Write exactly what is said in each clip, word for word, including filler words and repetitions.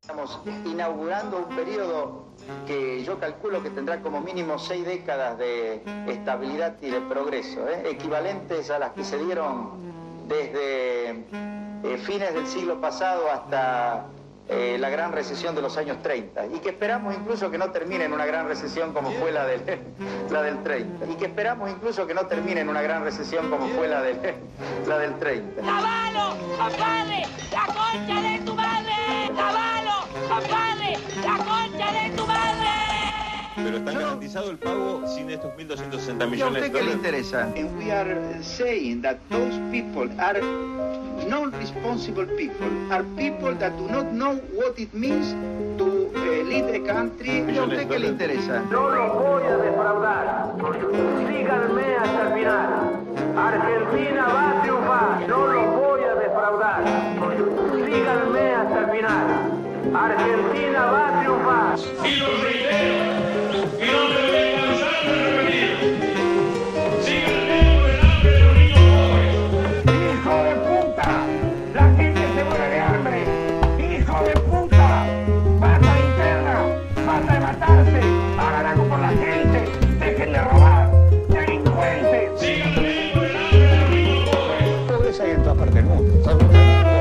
Estamos inaugurando un periodo que yo calculo que tendrá como mínimo seis décadas de estabilidad y de progreso, ¿eh? equivalentes a las que se dieron desde eh, fines del siglo pasado hasta eh, la gran recesión de los años treinta, y que esperamos incluso que no termine en una gran recesión como fue la del, la del treinta, y que esperamos incluso que no termine en una gran recesión como fue la del, la del treinta. ¡Caballo! ¡Apadre! ¡La concha de tu madre! ¡Caballo! ¡Apadre! ¡La concha de tu madre! Pero está garantizado el pago sin estos mil doscientos sesenta millones de dólares. ¿A usted qué le interesa? And we are saying that those people are non-responsible people, are people that do not know what it means to uh, lead a country. ¿A usted qué le interesa? No los voy a defraudar. Síganme hasta el final. Argentina va a triunfar. No los voy a defraudar. Síganme hasta el final. Argentina va a triunfar. Y lo reitero, y no me voy a cansar de repetir. Síganme por el hambre de los niños pobres. ¡Hijo de puta! ¡La gente se muere de hambre! ¡Hijo de puta! ¡Basta de interna! ¡Basta de matarse! ¡Hagan algo por la gente! ¡Dejen de robar! ¡Delincuentes! Síganme por el hambre de los niños pobres. Todo eso hay en toda parte del mundo. Todo el mundo.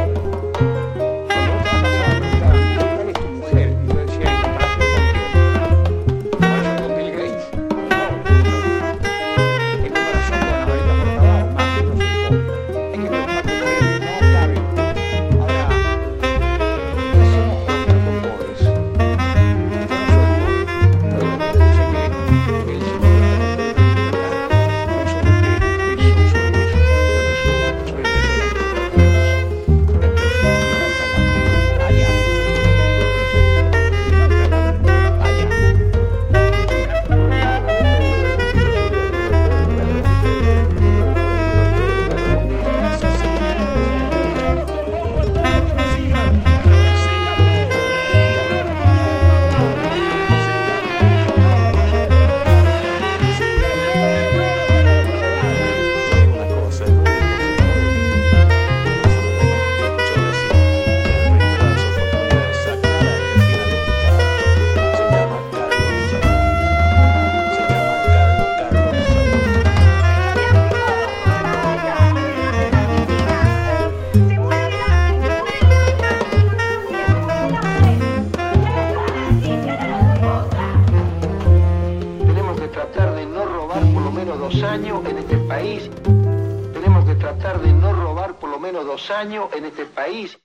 En este país tenemos que tratar de no robar por lo menos dos años en este país.